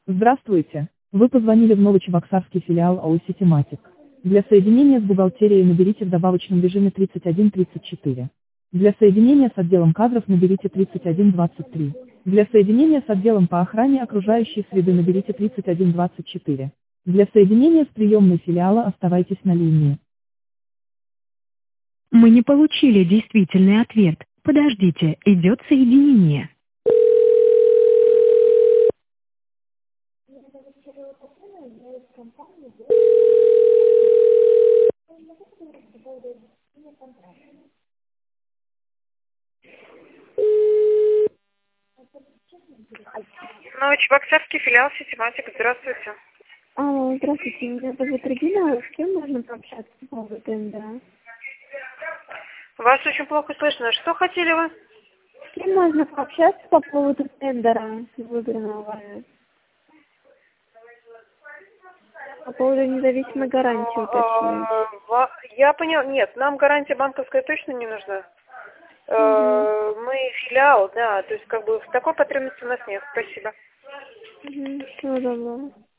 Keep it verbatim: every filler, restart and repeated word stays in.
Здравствуйте. Вы позвонили в Новочебоксарский филиал АО «Ситиматик». Для соединения с бухгалтерией наберите в добавочном режиме тридцать один тридцать четыре. Для соединения с отделом кадров наберите тридцать один двадцать три. Для соединения с отделом по охране окружающей среды наберите тридцать один двадцать четыре. Для соединения с приемной филиала оставайтесь на линии. Мы не получили действительный ответ. Подождите, идет соединение. Новочебоксарский филиал «Ситиматик». Здравствуйте. Алло, здравствуйте, меня зовут Регина. С кем можно пообщаться по поводу тендера? Вас очень плохо слышно. Что хотели вы? С кем можно пообщаться по поводу тендера выигранного? По поводу независимой гарантии уточнить. А, ва- Я понял. Нет, нам гарантия банковская точно не нужна. Э, Мы филиал, да, то есть как бы в такой потребности у нас нет. Спасибо. Угу. Всего доброго.